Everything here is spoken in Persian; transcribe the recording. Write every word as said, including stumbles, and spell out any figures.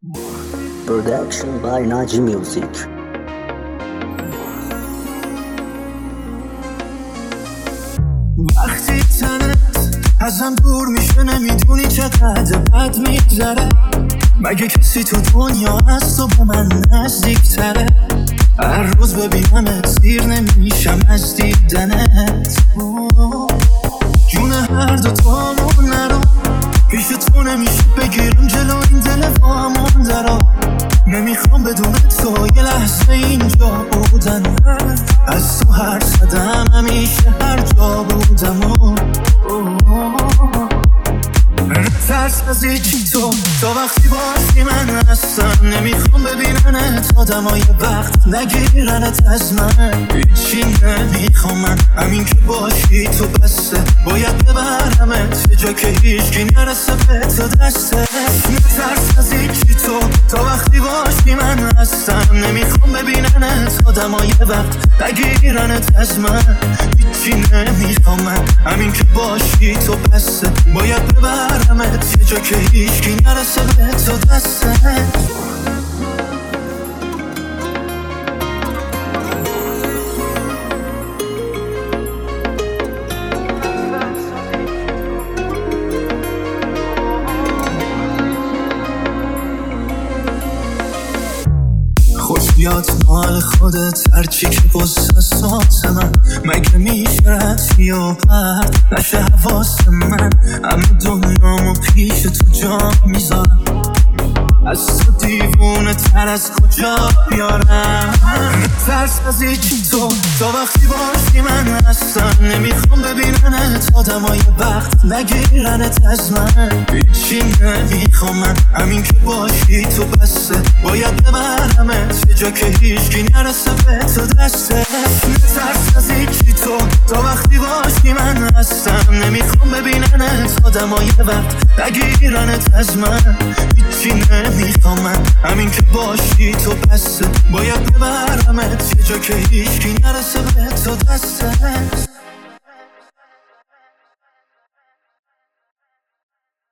Production by Naji Music. وقتی تنت ازم دور میشه نمیدونی چقدر بد میگذره. مگه کسی تو دنیا هست و به من نزدیکتره؟ هر روز ببینمت سیر نمیشم از دیدنت. جون هر دو تامون نرو، پیش تو نمیشه بگیرم جلو این دل وامونده رو. نمیخوام بدون تو یه لحظه اینجا بودن. از تو هر صدم همیشه هر جا بودم و ترس از یکی تو تا وقتی باشی من هستم. نمیخوام ببیننت آدمای وقت نگیرنت از من. هیچی نمیخوام من، همین که باشی تو بسته. باید ببرمت یه جا که هیچکی نرسه به تو دسته. ترس از یکی تو تا وقتی باشی من هستم. نمیخوام ببیننت آدمای وقت نگیرنت از من. هیچی نمیخوام من، همین که باشی تو بسته. باید ببرمت یه جا که هیچکی نرسه به تو دسته. خوش بیاد مال خودت هرچی که قصه ساز من. مگه میشه رد و پرد نشه حواس من. همه دنیامو پیش تو جا میذارم. از تو دیوونه تر از کجا بیارم؟ ترس از یکی تو تا وقتی باشی من هستم. نمیخوام ببیننت آدمای وقت نگیرنت از من. هیچی نمیخوام من، همین که باشی تو بسته. باید ببرمت یه جا که هیچکی نرسه به تو دسته. ترس از یکی تو تا وقتی باشی من هستم. نمیخوام ببیننت آدمای وقت نگیرنت از من. هیچی نمیخوام من، همین که باشی تو بسته. باید ببرمت یه جا که هیچکی نرسه به تو دسته.